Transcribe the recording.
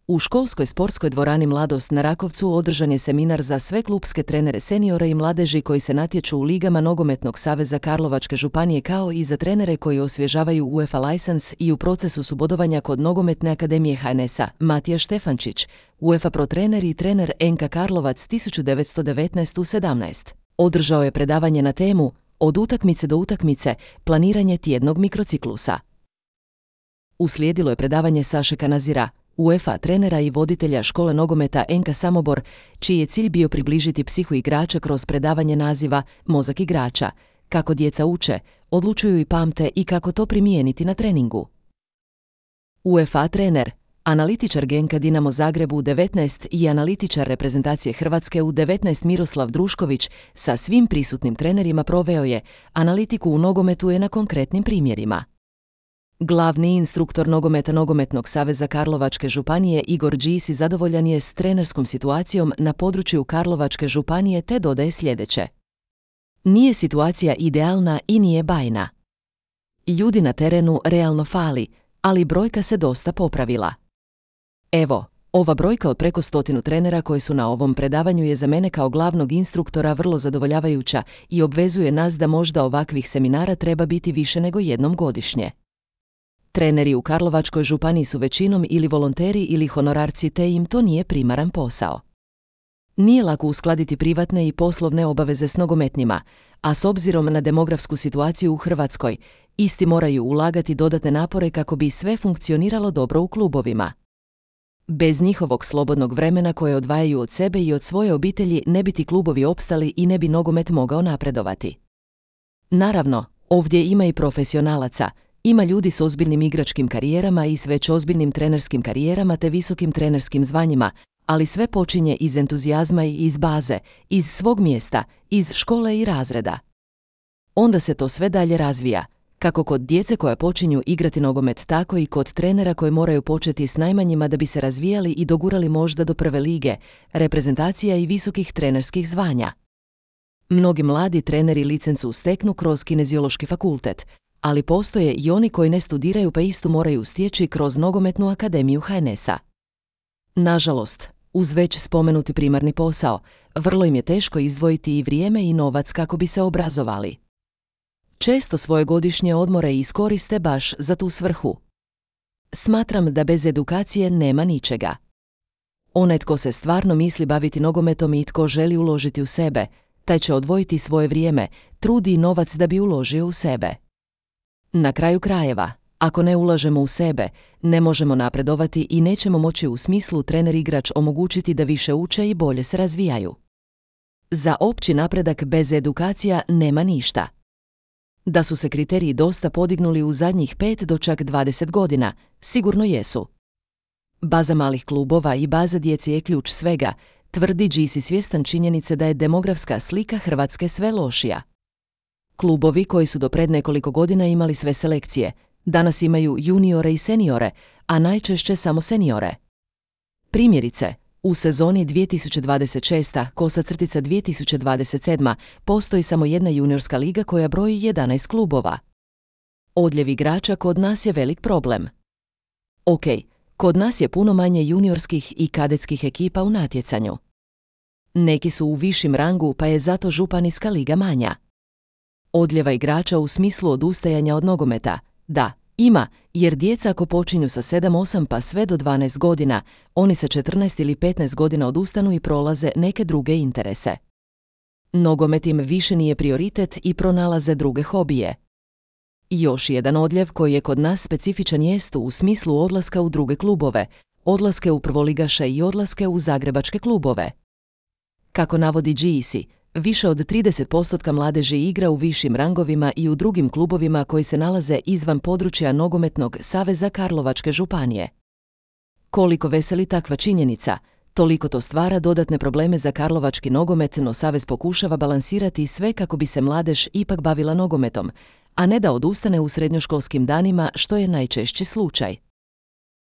U školskoj sportskoj dvorani Mladost na Rakovcu održan je seminar za sve klupske trenere seniore i mladeži koji se natječu u ligama Nogometnog saveza Karlovačke županije kao i za trenere koji osvježavaju UEFA license i u procesu su bodovanja kod Nogometne akademije HNS-a. Matija Štefančić, UEFA Pro trener i trener NK Karlovac 1919-17. Održao je predavanje na temu Od utakmice do utakmice, planiranje tjednog mikrociklusa. Uslijedilo je predavanje Saše Kanazira, UEFA trenera i voditelja škole nogometa NK Samobor, čiji je cilj bio približiti psihu igrača kroz predavanje naziva Mozak igrača, kako djeca uče, odlučuju i pamte i kako to primijeniti na treningu. UEFA trener, analitičar Genka Dinamo Zagreb U19 i analitičar reprezentacije Hrvatske U19 Miroslav Drušković sa svim prisutnim trenerima proveo je analitiku u nogometu na konkretnim primjerima. Glavni instruktor nogometa Nogometnog saveza Karlovačke županije Igor Đisi zadovoljan je s trenerskom situacijom na području Karlovačke županije te dodaje sljedeće. Nije situacija idealna i nije bajna. Ljudi na terenu realno fali, ali brojka se dosta popravila. Evo, ova brojka od preko 100 trenera koji su na ovom predavanju je za mene kao glavnog instruktora vrlo zadovoljavajuća i obvezuje nas da možda ovakvih seminara treba biti više nego jednom godišnje. Treneri u Karlovačkoj županiji su većinom ili volonteri ili honorarci te im to nije primaran posao. Nije lako uskladiti privatne i poslovne obaveze s nogometnima, a s obzirom na demografsku situaciju u Hrvatskoj, isti moraju ulagati dodatne napore kako bi sve funkcioniralo dobro u klubovima. Bez njihovog slobodnog vremena koje odvajaju od sebe i od svoje obitelji ne bi ti klubovi opstali i ne bi nogomet mogao napredovati. Naravno, ovdje ima i profesionalaca, ima ljudi s ozbiljnim igračkim karijerama i s već ozbiljnim trenerskim karijerama te visokim trenerskim zvanjima, ali sve počinje iz entuzijazma i iz baze, iz svog mjesta, iz škole i razreda. Onda se to sve dalje razvija, kako kod djece koja počinju igrati nogomet, tako i kod trenera koji moraju početi s najmanjima da bi se razvijali i dogurali možda do prve lige, reprezentacija i visokih trenerskih zvanja. Mnogi mladi treneri licencu steknu kroz kineziološki fakultet, ali postoje i oni koji ne studiraju pa istu moraju stječi kroz Nogometnu akademiju HNS-a. Nažalost, uz već spomenuti primarni posao, vrlo im je teško izdvojiti i vrijeme i novac kako bi se obrazovali. Često svoje godišnje odmore iskoriste baš za tu svrhu. Smatram da bez edukacije nema ničega. Onaj tko se stvarno misli baviti nogometom i tko želi uložiti u sebe, taj će odvojiti svoje vrijeme, trudi i novac da bi uložio u sebe. Na kraju krajeva, ako ne ulažemo u sebe, ne možemo napredovati i nećemo moći u smislu trener-igrač omogućiti da više uče i bolje se razvijaju. Za opći napredak bez edukacija nema ništa. Da su se kriteriji dosta podignuli u zadnjih 5 do čak 20 godina, sigurno jesu. Baza malih klubova i baza djece je ključ svega, tvrdi Đisi svjestan činjenice da je demografska slika Hrvatske sve lošija. Klubovi koji su do pred nekoliko godina imali sve selekcije, danas imaju juniore i seniore, a najčešće samo seniore. Primjerice, u sezoni 2026-2027 postoji samo jedna juniorska liga koja broji 11 klubova. Odljev igrača kod nas je velik problem. Ok, kod nas je puno manje juniorskih i kadetskih ekipa u natjecanju. Neki su u višim rangu pa je zato županijska liga manja. Odljeva igrača u smislu odustajanja od nogometa, da, ima, jer djeca ako počinju sa 7-8 pa sve do 12 godina, oni sa 14 ili 15 godina odustanu i prolaze neke druge interese. Nogomet im više nije prioritet i pronalaze druge hobije. Još jedan odljev koji je kod nas specifičan jest u smislu odlaska u druge klubove, odlaske u prvoligaše i odlaske u zagrebačke klubove. Kako navodi Đisi, više od 30% mladeži igra u višim rangovima i u drugim klubovima koji se nalaze izvan područja Nogometnog saveza Karlovačke županije. Koliko veseli takva činjenica, toliko to stvara dodatne probleme za karlovački nogomet, no savez pokušava balansirati sve kako bi se mladež ipak bavila nogometom, a ne da odustane u srednjoškolskim danima, što je najčešći slučaj.